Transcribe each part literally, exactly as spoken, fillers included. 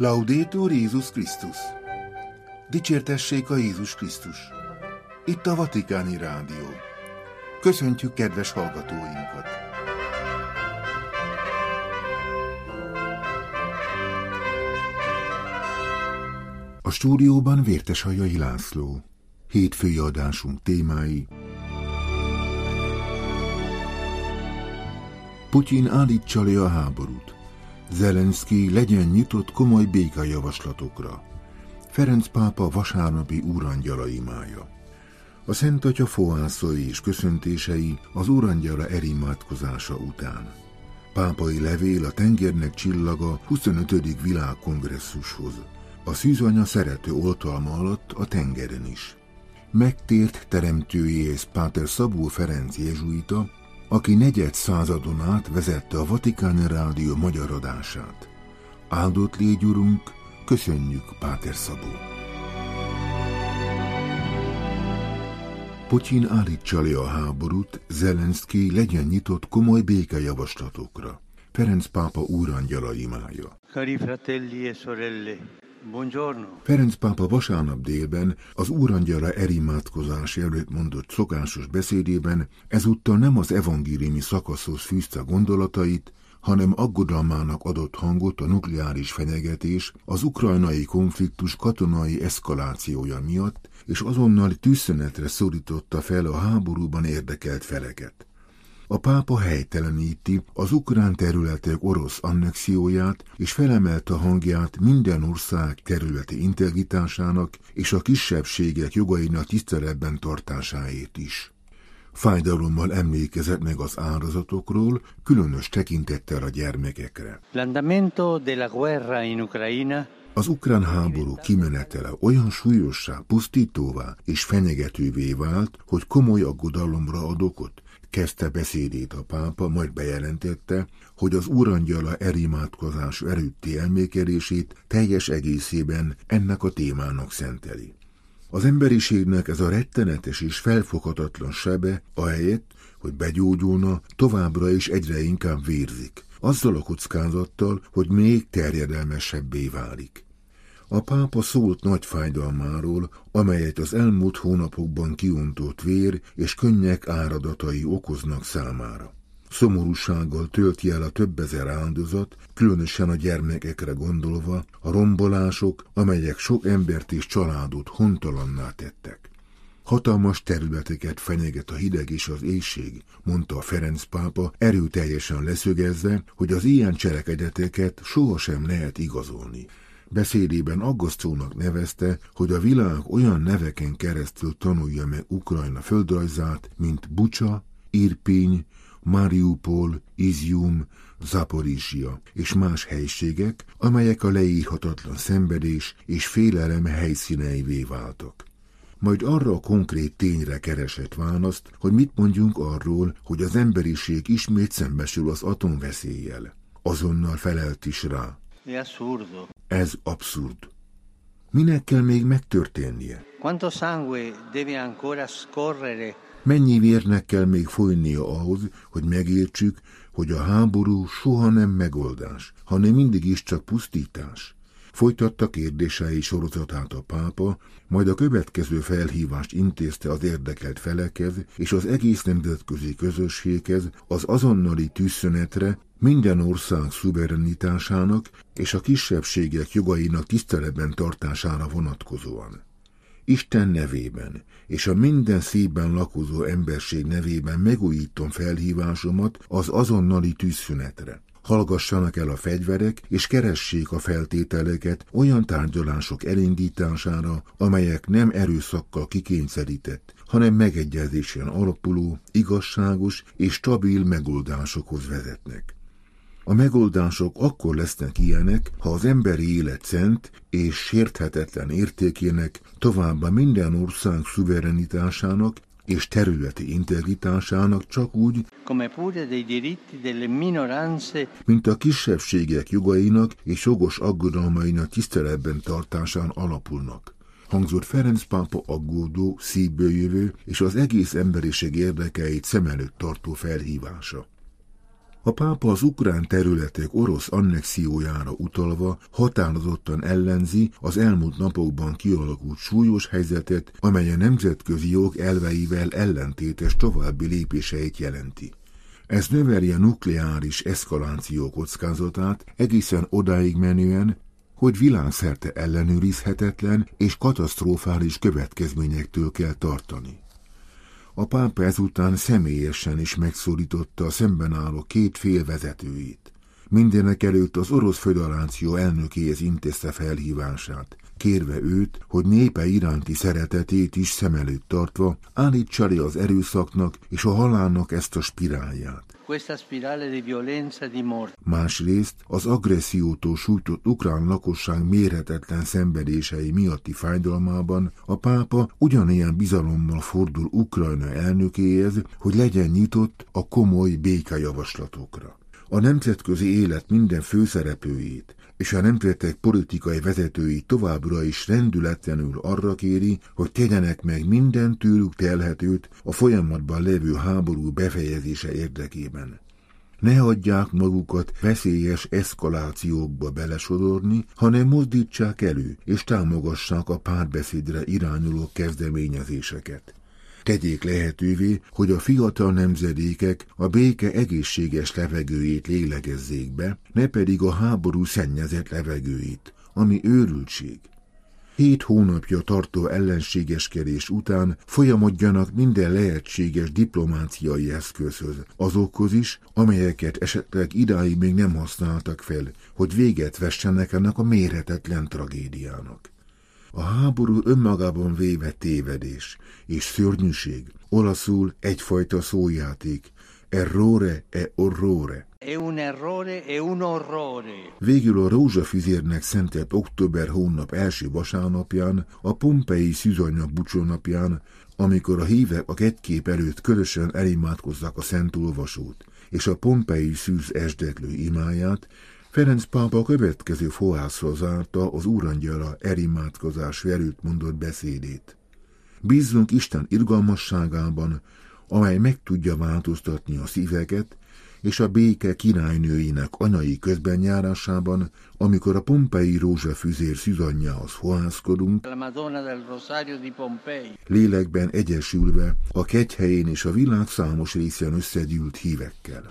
Laudetur Jézus Krisztus! Dicsértessék a Jézus Krisztus! Itt a Vatikáni Rádió. Köszöntjük kedves hallgatóinkat! A stúdióban Vérteshajai László. Hétfői adásunk témái: Putyin állítsa le a háborút. Zelenszky legyen nyitott komoly békajavaslatokra. Ferenc pápa vasárnapi úrangyala imája. A Szent Atya fohászai és köszöntései az úrangyala erimádkozása után. Pápai levél a tengernek csillaga huszonötödik világkongresszushoz. A szűzanya szerető oltalma alatt a tengeren is. Megtért teremtőjéhez Páter Szabó Ferenc jezsuita, aki negyed századon át vezette a Vatikáni Rádió magyar adását. Áldott légy, Urunk, köszönjük, Páter Szabó! Putyin állítsa le a háborút, Zelenszky legyen nyitott komoly békejavaslatokra. Ferenc pápa úrangyala imája. Cari fratelli e sorelle, buongiorno. Ferenc pápa vasárnap délben az úrangyala erimádkozás előtt mondott szokásos beszédében ezúttal nem az evangéliumi szakaszhoz fűzte gondolatait, hanem aggodalmának adott hangot a nukleáris fenyegetés, az ukrajnai konfliktus katonai eszkalációja miatt, és azonnal tűzszünetre szólította fel a háborúban érdekelt feleket. A pápa helyteleníti az ukrán területek orosz annexióját, és felemelte a hangját minden ország területi integritásának és a kisebbségek jogainak tiszteletben tartásáért is. Fájdalommal emlékezett meg az áldozatokról, különös tekintettel a gyermekekre. L'andamento della guerra in Ucraina. Az ukrán háború kimenetele olyan súlyossá, pusztítóvá és fenyegetővé vált, hogy komoly aggodalomra ad okot. Kezdte beszédét a pápa, majd bejelentette, hogy az úrangyala erimádkozás előtti elmékelését teljes egészében ennek a témának szenteli. Az emberiségnek ez a rettenetes és felfoghatatlan sebe, ahelyett, hogy begyógyulna, továbbra is egyre inkább vérzik, azzal a kockázattal, hogy még terjedelmesebbé válik. A pápa szólt nagy fájdalmáról, amelyet az elmúlt hónapokban kiuntott vér és könnyek áradatai okoznak számára. Szomorúsággal tölti el a több ezer áldozat, különösen a gyermekekre gondolva, a rombolások, amelyek sok embert és családot hontalanná tettek. Hatalmas területeket fenyeget a hideg és az éhség, mondta a Ferenc pápa, erőteljesen leszögezve, hogy az ilyen cselekedeteket sohasem lehet igazolni. Beszédében aggasztónak nevezte, hogy a világ olyan neveken keresztül tanulja meg Ukrajna földrajzát, mint Bucsa, Irpiny, Mariupol, Izjum, Zaporizsia és más helységek, amelyek a leírhatatlan szenvedés és félelem helyszíneivé váltak. Majd arra a konkrét tényre keresett választ, hogy mit mondjunk arról, hogy az emberiség ismét szembesül az atomveszéllyel. Azonnal felelt is rá. Ez abszurd. Minek kell még megtörténnie? Quanto sangue deve ancora scorrere? Mennyi vérnek kell még folynia ahhoz, hogy megértsük, hogy a háború soha nem megoldás, hanem mindig is csak pusztítás? Folytatta kérdései sorozatát a pápa, majd a következő felhívást intézte az érdekelt felekhez és az egész nemzetközi közösséghez az azonnali tűzszünetre, minden ország szuverenitásának és a kisebbségek jogainak tiszteletben tartására vonatkozóan. Isten nevében és a minden szívben lakozó emberség nevében megújítom felhívásomat az azonnali tűzszünetre. Hallgassanak el a fegyverek, és keressék a feltételeket olyan tárgyalások elindítására, amelyek nem erőszakkal kikényszerített, hanem megegyezésen alapuló, igazságos és stabil megoldásokhoz vezetnek. A megoldások akkor lesznek ilyenek, ha az emberi élet szent és sérthetetlen értékének, továbbá minden ország szuverenitásának és területi integritásának csak úgy, mint a kisebbségek jogainak és jogos aggodalmainak tiszteletben tartásán alapulnak. Hangzott Ferenc pápa aggódó, szívből jövő és az egész emberiség érdekeit szem előtt tartó felhívása. A pápa az ukrán területek orosz annexiójára utalva határozottan ellenzi az elmúlt napokban kialakult súlyos helyzetet, amely a nemzetközi jog elveivel ellentétes további lépéseit jelenti. Ez növeli a nukleáris eszkaláció kockázatát egészen odáig menően, hogy világszerte ellenőrizhetetlen és katasztrofális következményektől kell tartani. A pápa ezután személyesen is megszólította a szemben álló két fél vezetőit. Mindenekelőtt az Orosz Föderáció elnökéhez intézte felhívását, kérve őt, hogy népe iránti szeretetét is szem előtt tartva állítsa le az erőszaknak és a halálnak ezt a spirálját. Másrészt az agressziótól sújtott ukrán lakosság mérhetetlen szenvedései miatti fájdalmában a pápa ugyanilyen bizalommal fordul Ukrajna elnökéhez, hogy legyen nyitott a komoly békejavaslatokra. A nemzetközi élet minden főszereplőjét és a nemzetek politikai vezetői továbbra is rendületlenül arra kéri, hogy tegyenek meg minden tőlük telhetőt a folyamatban lévő háború befejezése érdekében. Ne hagyják magukat veszélyes eszkalációkba belesodorni, hanem mozdítsák elő és támogassák a párbeszédre irányuló kezdeményezéseket. Tegyék lehetővé, hogy a fiatal nemzedékek a béke egészséges levegőjét lélegezzék be, ne pedig a háború szennyezett levegőit, ami őrültség. Hét hónapja tartó ellenségeskedés után folyamodjanak minden lehetséges diplomáciai eszközhöz, azokhoz is, amelyeket esetleg idáig még nem használtak fel, hogy véget vessenek ennek a mérhetetlen tragédiának. A háború önmagában véve tévedés és szörnyűség, olaszul egyfajta szójáték, errore e orrore. È un errore e un orrore. Végül a rózsafüzérnek szentelt október hónap első vasárnapján, a pompei szűzanyag búcsúnapján, amikor a hívek a kettkép előtt közösen elimádkozzák a szent olvasót és a pompei szűz esdeklő imáját, Ferenc pápa a következő fohászra zárta az úrangyala elimádkozás előtt mondott beszédét. Bízzunk Isten irgalmasságában, amely meg tudja változtatni a szíveket, és a béke királynőinek anyai közbenjárásában, amikor a pompei rózsafüzér szűzanyjához fohászkodunk, lélekben egyesülve a kegyhelyén és a világ számos részén összegyűlt hívekkel.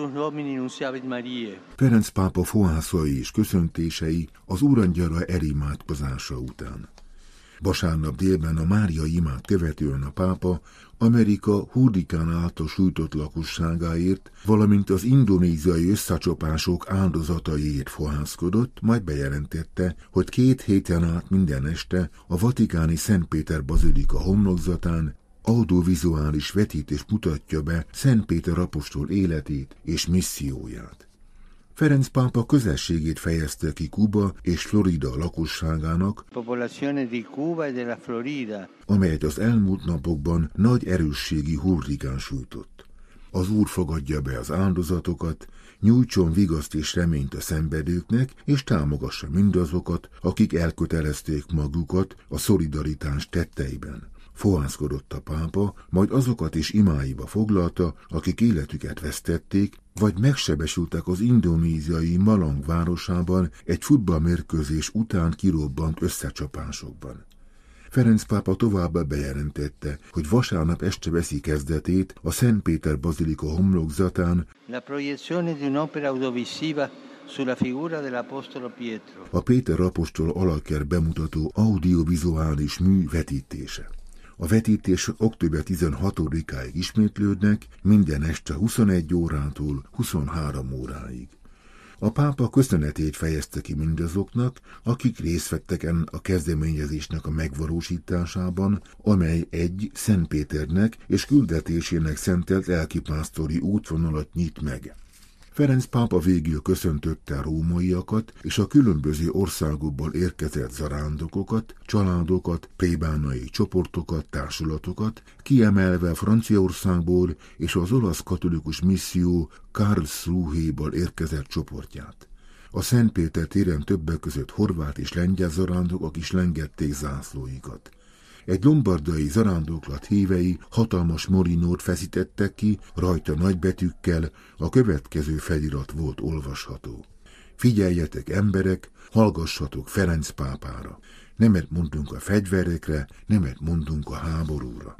Ferenc pápa fohászai és köszöntései az úrangyala elimádkozása után. Vasárnap délben a Máriai imát követően a pápa Amerika hurrikán által sújtott lakosságáért, valamint az indonéziai összecsapások áldozataiért fohászkodott, majd bejelentette, hogy két héten át minden este a vatikáni Szent Péter bazilika homlokzatán audiovizuális vetítés mutatja be Szent Péter apostol életét és misszióját. Ferenc pápa közösségét fejezte ki Kuba és Florida lakosságának, amelyet az elmúlt napokban nagy erősségi hurrikán sújtott. Az Úr fogadja be az áldozatokat, nyújtson vigaszt és reményt a szenvedőknek, és támogassa mindazokat, akik elkötelezték magukat a szolidaritás tetteiben. Fohászkodott a pápa, majd azokat is imáiba foglalta, akik életüket vesztették, vagy megsebesültek az indonéziai Malang városában egy futballmérkőzés után kirobbant összecsapásokban. Ferenc pápa továbbá bejelentette, hogy vasárnap este veszi kezdetét a Szent Péter bazilika homlokzatán La proiezione di un'opera audiovisiva sulla figura dell'apostolo Pietro. A Péter apostol alakert bemutató audiovizuális mű vetítése. A vetítések október tizenhatodikáig ismétlődnek, minden este huszonegy órától huszonhárom óráig. A pápa köszönetét fejezte ki mindazoknak, akik részt vettek ennek a kezdeményezésnek a megvalósításában, amely egy Szent Péternek és küldetésének szentelt lelkipásztori útvonalat nyit meg. Ferenc pápa végül köszöntötte a rómaiakat és a különböző országokból érkezett zarándokokat, családokat, plébánai csoportokat, társulatokat, kiemelve Franciaországból és az olasz katolikus misszió Karlsruhéból érkezett csoportját. A Szent Péter téren többek között horvát és lengyel zarándokok is lengették zászlóikat. egy lombardai zarándoklat hívei hatalmas morinót feszítettek ki, rajta nagybetűkkel a következő felirat volt olvasható. Figyeljetek, emberek, hallgassatok Ferenc pápára. Nemet mondunk a fegyverekre, nemet mondunk a háborúra.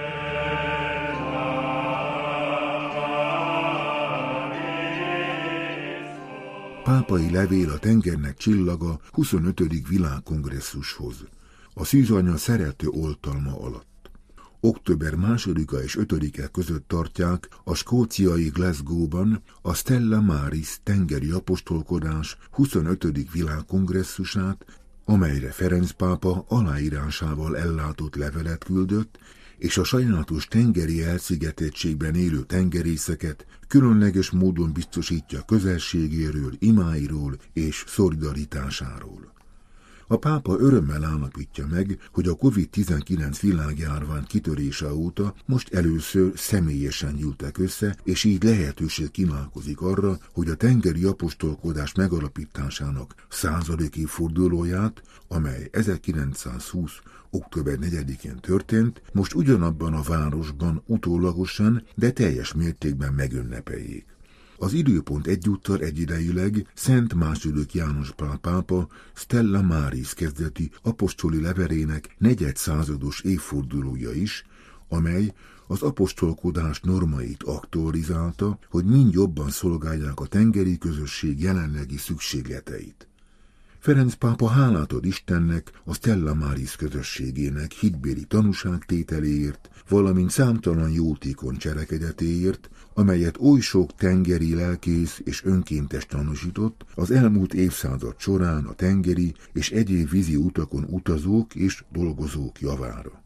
Pápai levél a tengernek csillaga huszonötödik világkongresszushoz. A szűzanya szerető oltalma alatt. Október másodika és ötödike között tartják a skóciai Glasgow-ban a Stella Maris tengeri apostolkodás huszonötödik világkongresszusát, amelyre Ferenc pápa aláírásával ellátott levelet küldött, és a sajnálatos tengeri elszigetettségben élő tengerészeket különleges módon biztosítja közelségéről, imáiról és szolidaritásáról. A pápa örömmel állapítja meg, hogy a kovid tizenkilenc világjárvány kitörése óta most először személyesen gyűltek össze, és így lehetőség kínálkozik arra, hogy a tengeri apostolkodás megalapításának századik évfordulóját, amely ezerkilencszázhúsz. október negyedikén történt, most ugyanabban a városban utólagosan, de teljes mértékben megünnepeljék. Az időpont egyúttal egyidejileg Szent második János Pál pápa Stella Maris kezdeti apostoli levelének negyedszázados évfordulója is, amely az apostolkodás normait aktualizálta, hogy mind jobban szolgálják a tengeri közösség jelenlegi szükségleteit. Ferenc pápa hálát ad Istennek a Stella Maris közösségének hitbéli tanúságtételéért, valamint számtalan jótékony cselekedetéért, amelyet oly sok tengeri lelkész és önkéntes tanúsított az elmúlt évszázad során a tengeri és egyéb vízi utakon utazók és dolgozók javára.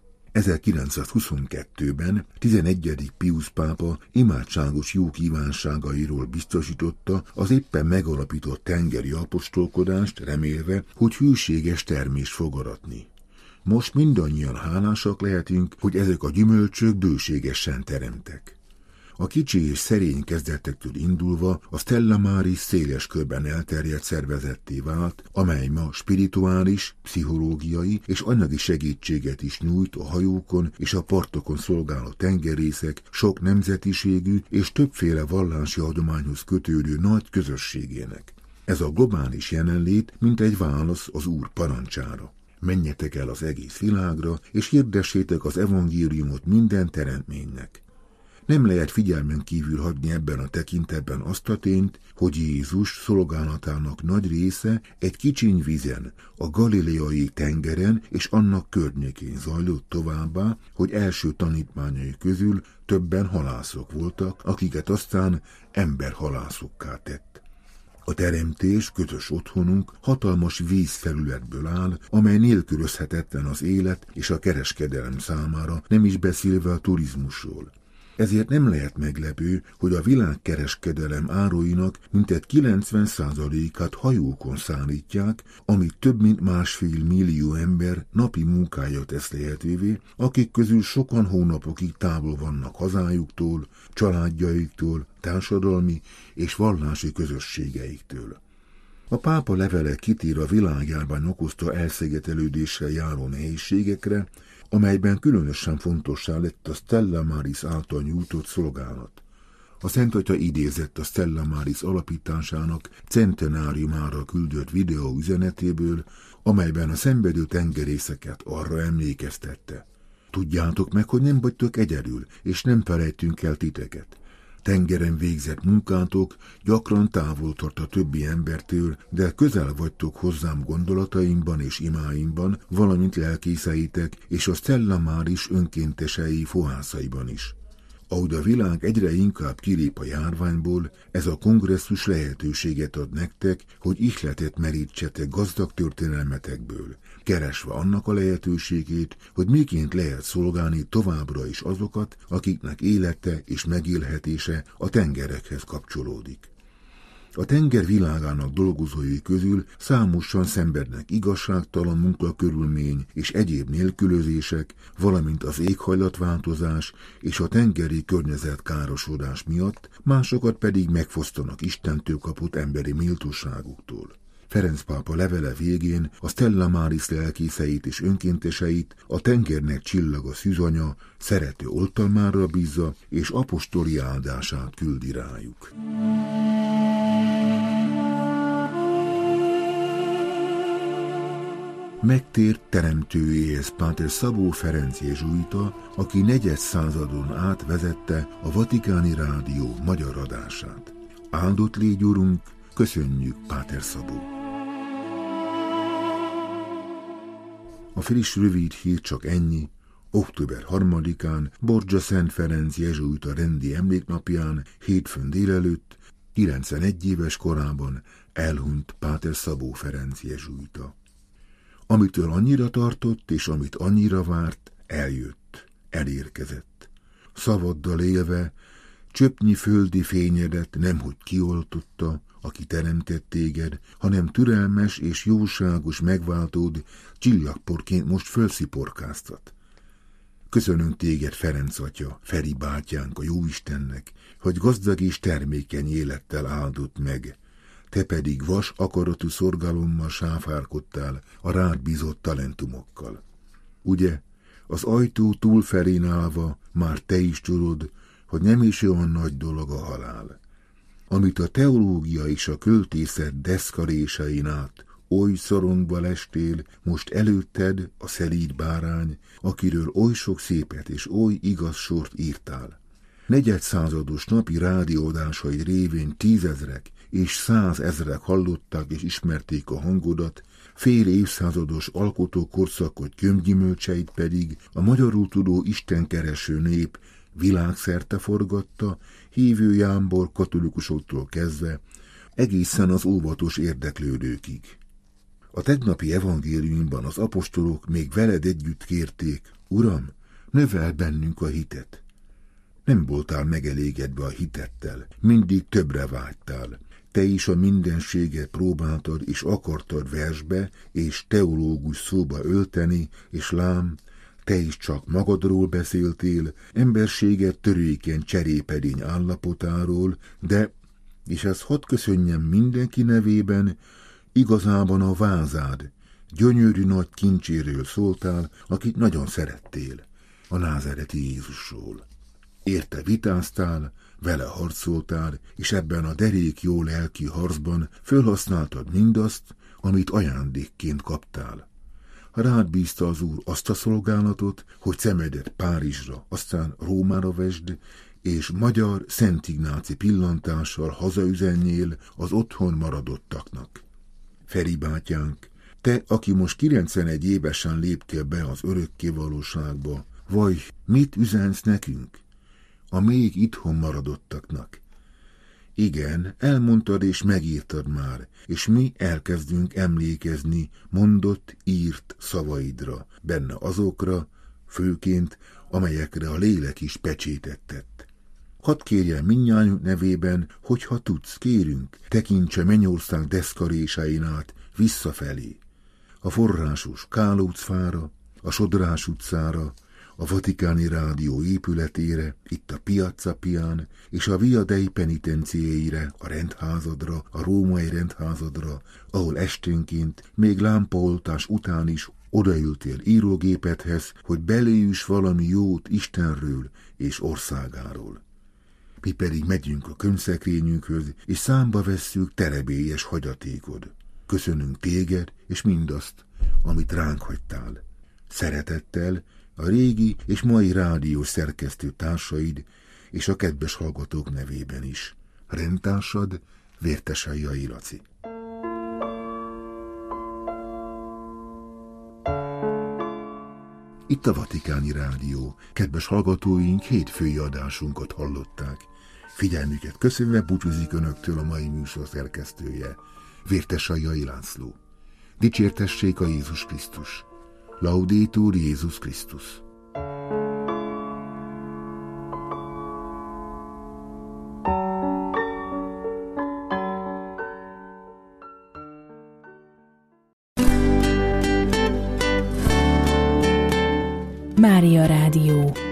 ezerkilencszázhuszonkettőben tizenegyedik Piusz pápa imádságos jó kívánságairól biztosította az éppen megalapított tengeri apostolkodást, remélve, hogy hűséges termést fog aratni. Most mindannyian hálásak lehetünk, hogy ezek a gyümölcsök bőségesen teremtek. A kicsi és szerény kezdetektől indulva a Stella Maris széles körben elterjedt szervezetté vált, amely ma spirituális, pszichológiai és anyagi segítséget is nyújt a hajókon és a partokon szolgáló tengerészek sok nemzetiségű és többféle vallási hagyományhoz kötődő nagy közösségének. Ez a globális jelenlét mint egy válasz az Úr parancsára. Menjetek el az egész világra, és hirdessétek az evangéliumot minden teremtménynek. Nem lehet figyelmen kívül hagyni ebben a tekintetben azt a tényt, hogy Jézus szolgálatának nagy része egy kicsiny vízen, a galileai tengeren és annak környékén zajlott továbbá, hogy első tanítványai közül többen halászok voltak, akiket aztán emberhalászokká tett. A teremtés, közös otthonunk hatalmas vízfelületből áll, amely nélkülözhetetlen az élet és a kereskedelem számára, nem is beszélve a turizmusról. Ezért nem lehet meglepő, hogy a világkereskedelem áruinak mintegy kilencven százalékát hajókon szállítják, amit több mint másfél millió ember napi munkája tesz lehetővé, akik közül sokan hónapokig távol vannak hazájuktól, családjaiktól, társadalmi és vallási közösségeiktől. A pápa levele kitér a világjárvány okozta elszigetelődésre járó nehézségekre, amelyben különösen fontossá lett a Stella Maris által nyújtott szolgálat. A Szent Atya idézett a Stella Maris alapításának centenáriumára küldött videó üzenetéből, amelyben a szenvedő tengerészeket arra emlékeztette. Tudjátok meg, hogy nem vagytok egyedül, és nem felejtünk el titeket. Tengeren végzett munkátok gyakran távol tart a többi embertől, de közel vagytok hozzám gondolataimban és imáimban, valamint lelkészeitek és a Stella Maris önkéntesei fohászaiban is. Ahogy a világ egyre inkább kilép a járványból, ez a kongresszus lehetőséget ad nektek, hogy ihletet merítsetek gazdag történelmetekből, keresve annak a lehetőségét, hogy miként lehet szolgálni továbbra is azokat, akiknek élete és megélhetése a tengerekhez kapcsolódik. A tenger világának dolgozói közül számosan szenvednek igazságtalan munkakörülmény és egyéb nélkülözések, valamint az éghajlatváltozás és a tengeri környezetkárosodás miatt, másokat pedig megfosztanak Istentől kapott emberi méltóságuktól. Ferenc pápa levele végén a Stella Maris lelkészeit és önkénteseit a tengernek csillaga szűzanya szerető oltalmára bízza, és apostoli áldását küldi rájuk. Megtért teremtőjéhez Páter Szabó Ferenc jezsuita, aki negyed századon át vezette a Vatikáni Rádió magyar adását. Áldott légy, Urunk, köszönjük, Páter Szabó! A friss rövid hír csak ennyi. október harmadikán, Borgia Szent Ferenc jezsuita rendi emléknapján, hétfőn délelőtt, kilencvenegy éves korában elhunyt Páter Szabó Ferenc jezsuita. Amitől annyira tartott, és amit annyira várt, eljött, elérkezett. Szavaddal élve, csöpnyi földi fényedet nemhogy kioltotta, aki teremtett téged, hanem türelmes és jóságos megváltód csillagporként most fölsziporkáztat. Köszönünk téged, Ferenc atya, Feri bátyánk, a Jóistennek, hogy gazdag és termékeny élettel áldott meg. Te pedig vas akaratú szorgalommal sáfárkodtál a rád bízott talentumokkal. Ugye, az ajtó túlfelén állva már te is tudod, hogy nem is olyan nagy dolog a halál. Amit a teológia és a költészet deszkarésain át oly szorongva lestél, most előtted a szelíd bárány, akiről oly sok szépet és oly igaz sort írtál. Negyedszázados napi rádióadásaid révén tízezrek és százezrek hallották és ismerték a hangodat, fél évszázados alkotókorszakot gyümgyümölcseit pedig a magyarul tudó istenkereső nép világszerte forgatta, hívő jámbor katolikusoktól kezdve, egészen az óvatos érdeklődőkig. A tegnapi evangéliumban az apostolok még veled együtt kérték, Uram, növel bennünk a hitet. Nem voltál megelégedve a hitettel, mindig többre vágytál. Te is a mindenséget próbáltad és akartad versbe és teológus szóba ölteni, és lám, te is csak magadról beszéltél, emberséget törékeny cserépedény állapotáról, de, és ezt hadd köszönjem mindenki nevében, igazában a vázád, gyönyörű nagy kincséről szóltál, akit nagyon szerettél, a názáreti Jézusról. Érte vitáztál, vele harcoltál, és ebben a derék jó lelki harcban fölhasználtad mindazt, amit ajándékként kaptál. Rád bízta az Úr azt a szolgálatot, hogy szemedet Párizsra, aztán Rómára vesd, és magyar Szent Ignáci pillantással hazaüzenjél az otthon maradottaknak. Feri bátyánk, te, aki most kilencvenegy évesen léptél be az örökké valóságba, vagy mit üzensz nekünk? A még itthon maradottaknak. Igen, elmondtad és megírtad már, és mi elkezdünk emlékezni mondott, írt szavaidra, benne azokra, főként, amelyekre a lélek is pecsétet tett. Hadd kérjen mindnyájunk nevében, hogyha tudsz, kérünk, tekintse Mennyország deszkarésain át visszafelé. A forrásos Kálóc fára, a Sodrás utcára, a Vatikáni Rádió épületére, itt a Piazza Pián, és a Via dei Penitenciére, a rendházadra, a római rendházadra, ahol esténként, még lámpaoltás után is odaültél írógépedhez, hogy beléjüss valami jót Istenről és országáról. Mi pedig megyünk a könyvszekrényünkhöz, és számba vesszük terebélyes hagyatékod. Köszönünk téged, és mindazt, amit ránk hagytál. Szeretettel, a régi és mai rádiós szerkesztő társaid és a kedves hallgatók nevében is. Rendtársad, Vértesai Laci. Itt a Vatikáni Rádió. Kedves hallgatóink, hétfői adásunkat hallották. Figyelmüket köszönve búcsúzik önöktől a mai műsor szerkesztője, Vértesai László. Dicsértessék a Jézus Krisztus! Laudetur Jézus Krisztus! Mária Rádió.